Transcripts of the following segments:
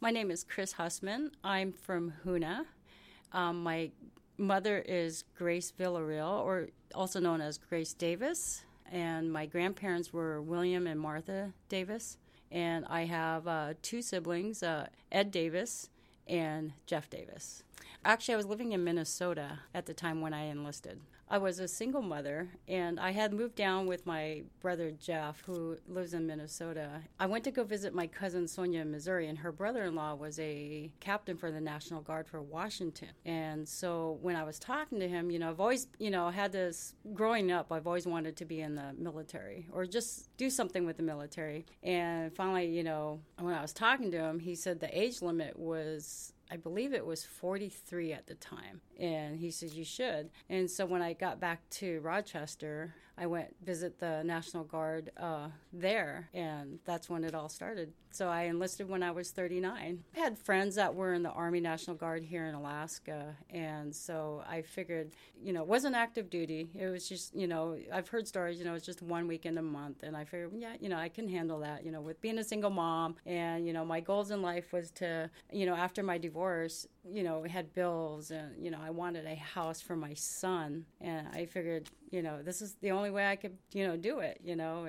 My name is Chris Hussman. I'm from Hoona. My mother is Grace Villarreal, or also known as Grace Davis, and my grandparents were William and Martha Davis. And I have two siblings, Ed Davis and Jeff Davis. Actually, I was living in Minnesota at the time when I enlisted. I was a single mother, and I had moved down with my brother Jeff, who lives in Minnesota. I went to go visit my cousin Sonia in Missouri, and her brother-in-law was a captain for the National Guard for Washington. And so when I was talking to him, I've always, had this, growing up, I've always wanted to be in the military or just do something with the military. And finally, when I was talking to him, he said the age limit was, I believe it was 43 at the time. And he said, you should. And so when I got back to Rochester, I went visit the National Guard there, and that's when it all started. So I enlisted when I was 39. I had friends that were in the Army National Guard here in Alaska, and so I figured, it wasn't active duty. It was just, I've heard stories, it's just 1 weekend a month, and I figured, I can handle that, with being a single mom. And, my goals in life was to, after my divorce, had bills, and, I wanted a house for my son, and I figured, this is the only way I could, do it,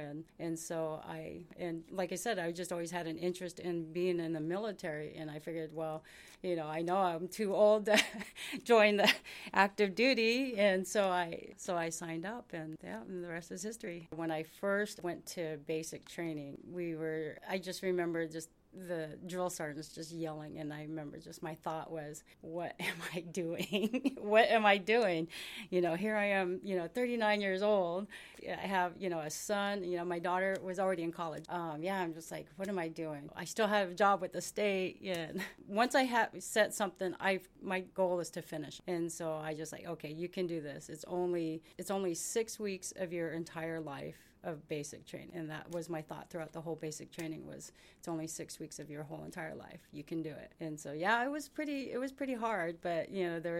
and so and like I said, I just always had an interest in being in the military, and I figured, well, I know I'm too old to join the active duty, and so I signed up, and and the rest is history. When I first went to basic training, I just remember just the drill sergeants just yelling, and I remember just my thought was, what am I doing? What am I doing? Here I am, 39 years old. I have, a son, my daughter was already in college. I'm just like, what am I doing? I still have a job with the state. And once I have set something, my goal is to finish. And so I just like, okay, you can do this. It's only 6 weeks of your entire life of basic training, and that was my thought throughout the whole basic training was it's only 6 weeks of your whole entire life. You can do it. And so it was pretty hard, but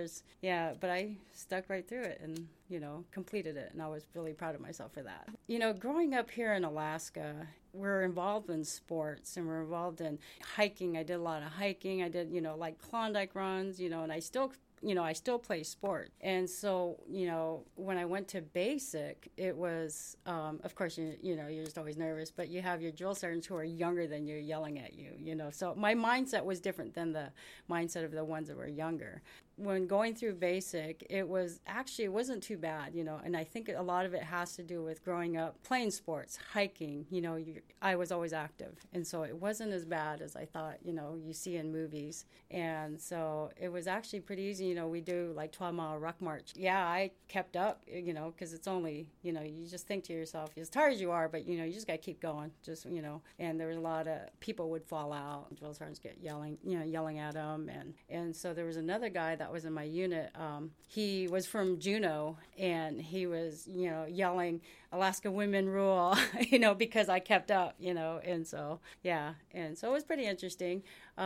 but I stuck right through it and completed it, and I was really proud of myself for that. Growing up here in Alaska, we're involved in sports, and we're involved in hiking. I did a lot of hiking. I did like Klondike runs, and I still play sport. And so, when I went to basic, it was, of course, you're just always nervous, but you have your drill sergeants who are younger than you yelling at you, So my mindset was different than the mindset of the ones that were younger. When going through basic, it wasn't too bad, and I think a lot of it has to do with growing up playing sports, hiking, I was always active. And so it wasn't as bad as I thought, you see in movies. And so it was actually pretty easy. We do like 12-mile ruck march. Yeah, I kept up, because it's only, you just think to yourself, as tired as you are, but, you just got to keep going, and there was a lot of people would fall out. Drill sergeants get yelling at them. And so there was another guy that was in my unit. He was from Juneau, and he was, yelling, Alaska women rule, because I kept up, and so, and so it was pretty interesting.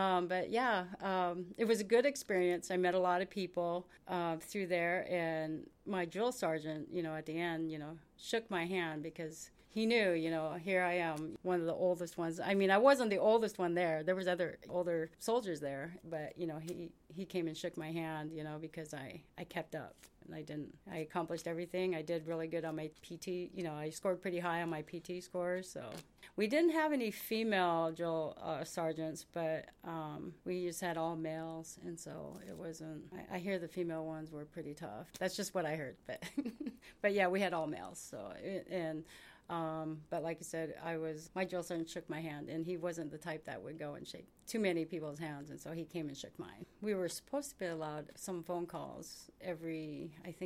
It was a good experience. I met a lot of people through there, and my drill sergeant, at the end, shook my hand because he knew, here I am, one of the oldest ones. I mean, I wasn't the oldest one there. There was other older soldiers there, but, he came and shook my hand, because I kept up. And I accomplished everything. I did really good on my PT. I scored pretty high on my PT scores. So we didn't have any female drill sergeants, but we just had all males. And so it wasn't, I hear the female ones were pretty tough. That's just what I heard. But, but yeah, we had all males. So, but like I said, my drill sergeant shook my hand, and he wasn't the type that would go and shake too many people's hands, and so he came and shook mine. We were supposed to be allowed some phone calls every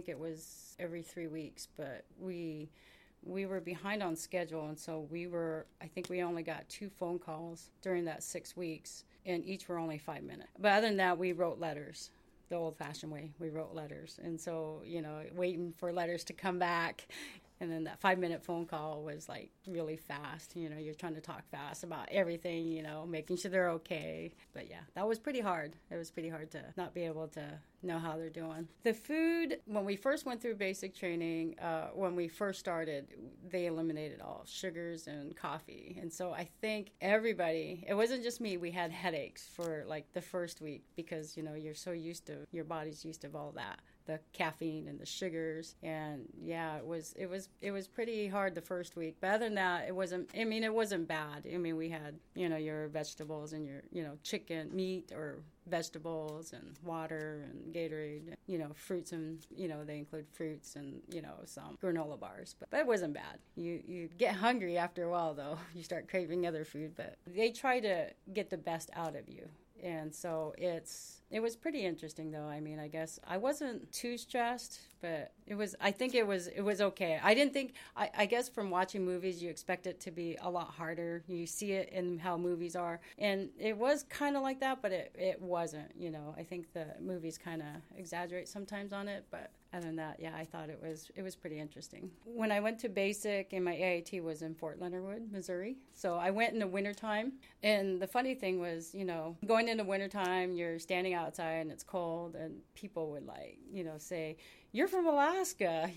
3 weeks, but we were behind on schedule, and so I think we only got 2 phone calls during that 6 weeks, and each were only 5 minutes. But other than that, we wrote letters. The old-fashioned way, we wrote letters. And so, waiting for letters to come back. And then that 5-minute phone call was like really fast. You're trying to talk fast about everything, making sure they're okay. But yeah, that was pretty hard. It was pretty hard to not be able to know how they're doing. The food, when we first went through basic training, when we first started, they eliminated all sugars and coffee. And so I think everybody, it wasn't just me, we had headaches for like the first week because, you're so used to, your body's used to all that, the caffeine and the sugars. And yeah, it was pretty hard the first week. But other than that, it wasn't bad. We had, your vegetables and your, chicken, meat or vegetables and water and Gatorade, fruits and, they include fruits and, some granola bars. But it wasn't bad. You get hungry after a while, though. You start craving other food, but they try to get the best out of you. And so it was pretty interesting, though. I guess I wasn't too stressed, but I think it was okay. I didn't think, I guess from watching movies, you expect it to be a lot harder. You see it in how movies are. And it was kind of like that, but it wasn't, I think the movies kind of exaggerate sometimes on it, but other than that, yeah, I thought it was pretty interesting. When I went to basic, and my AIT was in Fort Leonard Wood, Missouri. So I went in the wintertime. And the funny thing was, going in the wintertime, you're standing outside and it's cold, and people would say, "You're from Alaska,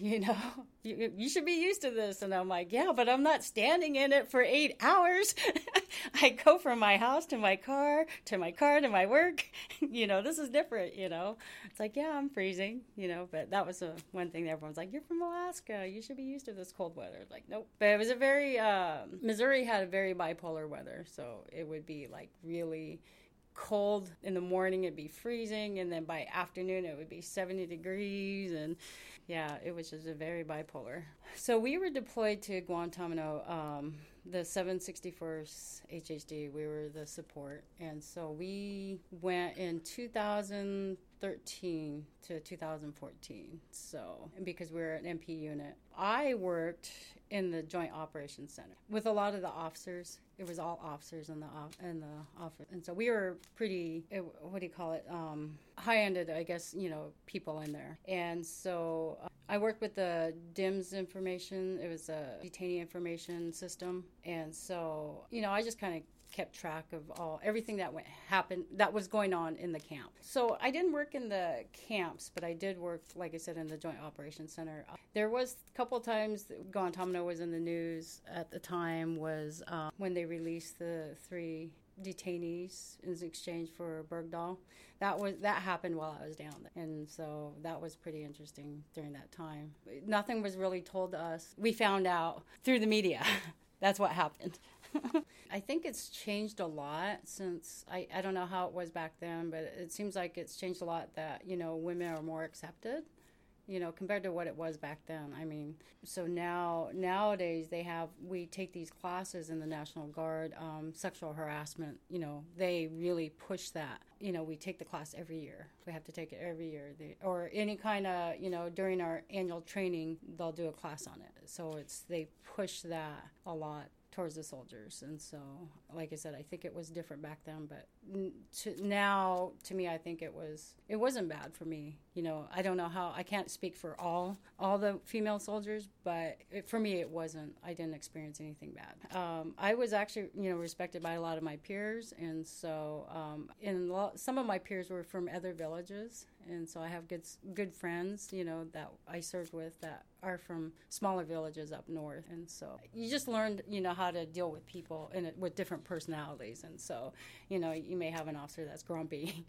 you should be used to this." And I'm like, yeah, but I'm not standing in it for 8 hours. I go from my house to my car to my work. This is different, It's like, yeah, I'm freezing, but that was one thing that everyone's like, "You're from Alaska, you should be used to this cold weather." Like, nope. But it was Missouri had a very bipolar weather, so it would be like really cold in the morning, it'd be freezing, and then by afternoon it would be 70 degrees, and yeah, it was just a very bipolar. So we were deployed to Guantanamo, the 761st HHD. We were the support, and so we went in 2013 to 2014. So because we're an MP unit, I worked in the Joint Operations Center with a lot of the officers. It was all officers in the office, and so we were pretty, high-ended, I guess, people in there. And so I worked with the DIMS information. It was a detainee information system, and so I just kind of kept track of everything that was going on in the camp. So I didn't work in the camps, but I did work, like I said, in the Joint Operations Center. There was a couple times that Guantanamo was in the news at the time, was when they released the 3 detainees in exchange for Bergdahl. That happened while I was down there, and so that was pretty interesting during that time. Nothing was really told to us. We found out through the media. That's what happened. I think it's changed a lot since, I don't know how it was back then, but it seems like it's changed a lot that, women are more accepted, compared to what it was back then. So nowadays we take these classes in the National Guard, sexual harassment, they really push that. We take the class every year. We have to take it every year. Or any kind of, during our annual training, they'll do a class on it. So they push that a lot towards the soldiers. And so, like I said, I think it was different back then, but now, to me, I think it wasn't bad for me. I don't know how, I can't speak for all the female soldiers, but for me, it wasn't. I didn't experience anything bad. I was actually, respected by a lot of my peers, and so, some of my peers were from other villages, and so I have good friends, that I served with that are from smaller villages up north, and so you just learned, how to deal with people with different personalities, and so, you may have an officer that's grumpy,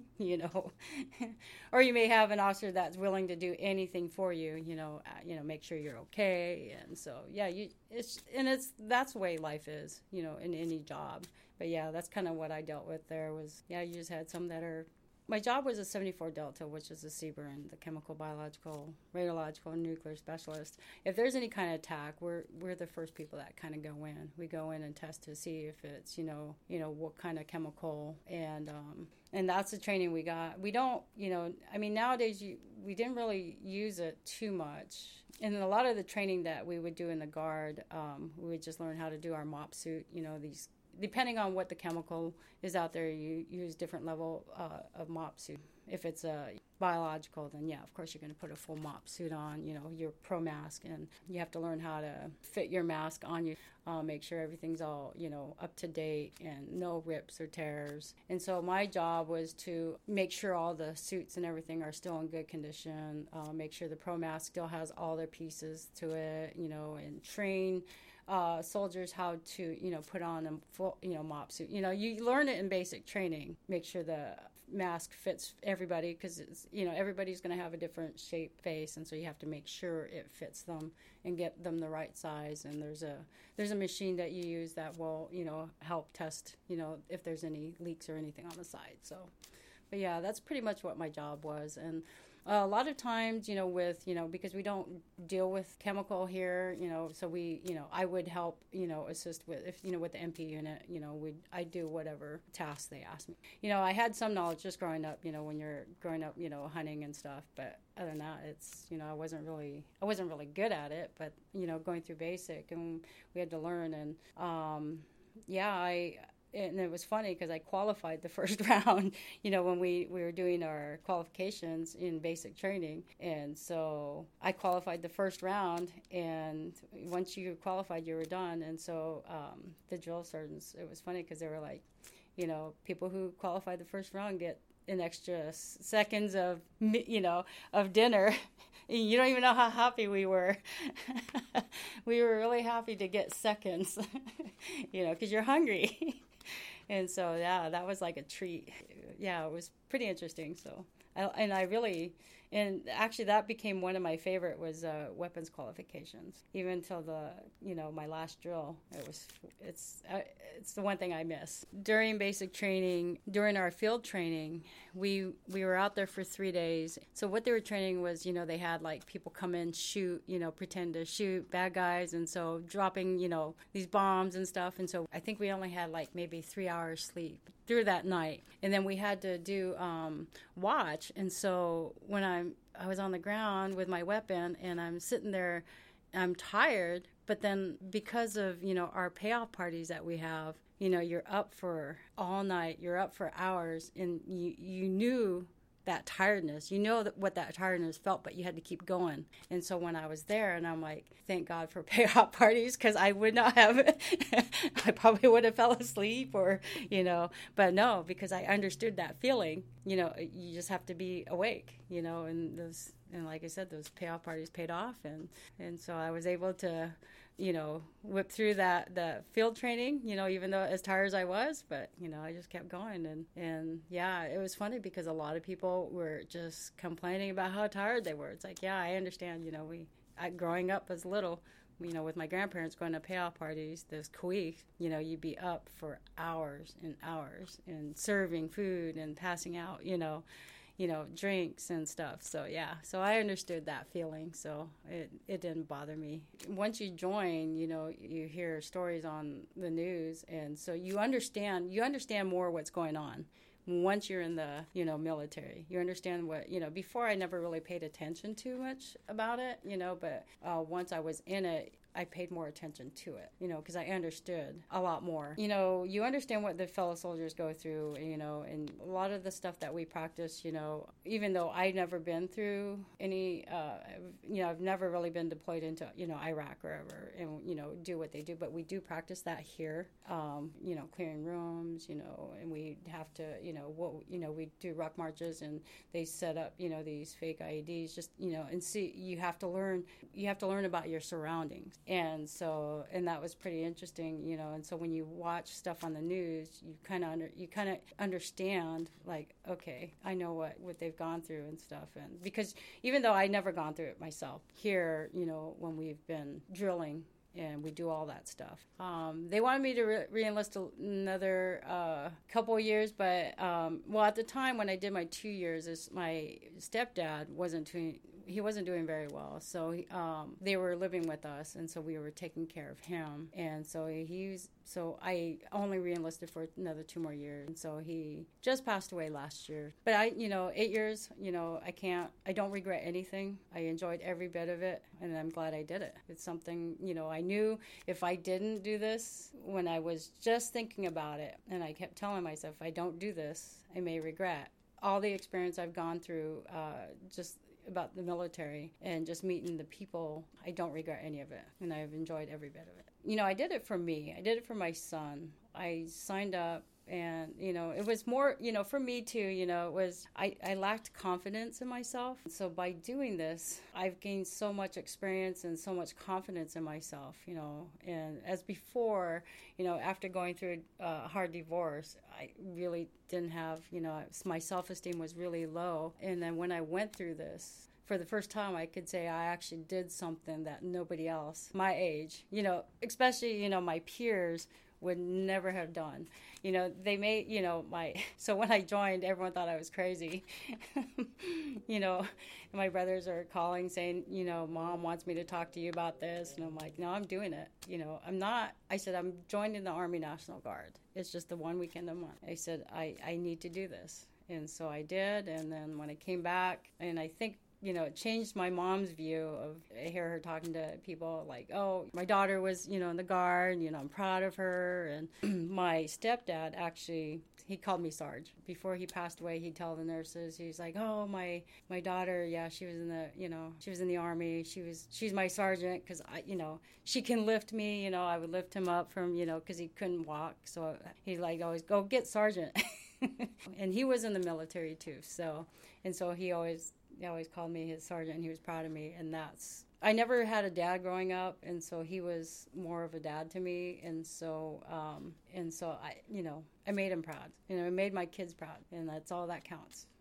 or you may have an officer that's willing to do anything for you, make sure you're okay, and so yeah, that's the way life is, in any job. But yeah, that's kind of what I dealt with there was, yeah, you just had some that are. My job was a 74 Delta, which is a CBRN, the chemical, biological, radiological, and nuclear specialist. If there's any kind of attack, we're the first people that kind of go in. We go in and test to see if it's, what kind of chemical, and that's the training we got. We don't, nowadays we didn't really use it too much. And a lot of the training that we would do in the Guard, we would just learn how to do our MOP suit, depending on what the chemical is out there, you use different level of MOPP suit. If it's a biological, then yeah, of course you're going to put a full MOPP suit on, your pro mask, and you have to learn how to fit your mask on you, make sure everything's all, up to date and no rips or tears. And so my job was to make sure all the suits and everything are still in good condition, make sure the pro mask still has all their pieces to it, and train soldiers how to, put on a full, MOPP suit. You learn it in basic training. Make sure the mask fits everybody, because everybody's going to have a different shape face, and so you have to make sure it fits them and get them the right size. And there's a machine that you use that will help test if there's any leaks or anything on the side. So, but yeah, that's pretty much what my job was. And a lot of times, with, because we don't deal with chemical here, so we, I would help, assist with, if, with the MP unit, I'd do whatever tasks they asked me. I had some knowledge just growing up, when you're growing up, hunting and stuff, but other than that, it's, I wasn't really good at it, but, going through basic, and we had to learn. And, and it was funny because I qualified the first round, when we were doing our qualifications in basic training. And so I qualified the first round, and once you qualified, you were done. And so the drill sergeants, it was funny because they were like, people who qualified the first round get an extra seconds of, of dinner. You don't even know how happy we were. We were really happy to get seconds, because you're hungry. And so, yeah, that was like a treat. Yeah, it was pretty interesting. So, and actually that became one of my favorite was weapons qualifications. Even until my last drill, it's the one thing I miss. During basic training, during our field training, we were out there for 3 days. So what they were training was, they had like people come in, shoot, pretend to shoot bad guys, and so dropping, these bombs and stuff. And so I think we only had like maybe 3 hours sleep through that night, and then we had to do watch. And so when I was on the ground with my weapon and I'm sitting there, I'm tired, but then because of our payoff parties that we have, you're up for all night, you're up for hours, and you knew that tiredness, what that tiredness felt, but you had to keep going. And so when I was there, and I'm like, thank God for payoff parties, because I would not have, I probably would have fell asleep or, but no, because I understood that feeling, you just have to be awake, and like I said, those payoff parties paid off. And so I was able to, whip through the field training, even though as tired as I was, but, I just kept going. And yeah, it was funny because a lot of people were just complaining about how tired they were. It's like, yeah, I understand, growing up as little, with my grandparents going to payoff parties, those kuik, you'd be up for hours and hours and serving food and passing out, drinks and stuff. So yeah, so I understood that feeling. So it didn't bother me. Once you join, you hear stories on the news, and so you understand more what's going on. Once you're in the, military, you understand what, before I never really paid attention too much about it, but once I was in it, I paid more attention to it, because I understood a lot more. You understand what the fellow soldiers go through, and a lot of the stuff that we practice, even though I've never been through any, I've never really been deployed into, Iraq or ever, and, do what they do, but we do practice that here, clearing rooms, and we have to, we do rock marches, and they set up, these fake IEDs, just, and see, you have to learn about your surroundings. And so, and that was pretty interesting, and so when you watch stuff on the news, you kind of understand, like, okay, I know what they've gone through and stuff. And because even though I'd never gone through it myself, here, when we've been drilling and we do all that stuff. They wanted me to re-enlist another couple of years, but at the time when I did my 2 years, my stepdad wasn't he wasn't doing very well. So they were living with us, and so we were taking care of him. And so I only re-enlisted for another 2 more years. And so he just passed away last year. But 8 years, I don't regret anything. I enjoyed every bit of it, and I'm glad I did it. It's something, I knew if I didn't do this when I was just thinking about it, and I kept telling myself, if I don't do this, I may regret. All the experience I've gone through, just about the military and just meeting the people, I don't regret any of it, and I've enjoyed every bit of it. I did it for me. I did it for my son. I signed up, and it was more, for me too. It was I lacked confidence in myself. So by doing this, I've gained so much experience and so much confidence in myself. And as before, after going through a hard divorce, I really didn't have, my self-esteem was really low. And then when I went through this, for the first time, I could say I actually did something that nobody else my age, especially, my peers would never have done. They made, so when I joined, everyone thought I was crazy. My brothers are calling saying, Mom wants me to talk to you about this. And I'm like, no, I'm doing it. I'm not. I said, I'm joining the Army National Guard. It's just the one weekend a month. I said, I need to do this. And so I did. And then when I came back, and I think, it changed my mom's view of, I hear her talking to people like, oh, my daughter was, in the Guard, I'm proud of her. And my stepdad actually, he called me Sarge. Before he passed away, he'd tell the nurses, he's like, oh, my daughter, yeah, she was in the Army. She's my sergeant, because she can lift me, I would lift him up from, because he couldn't walk. So he'd like always go get sergeant. And he was in the military too. So he always called me his sergeant, and he was proud of me. And I never had a dad growing up, and so he was more of a dad to me. And so I made him proud. I made my kids proud, and that's all that counts.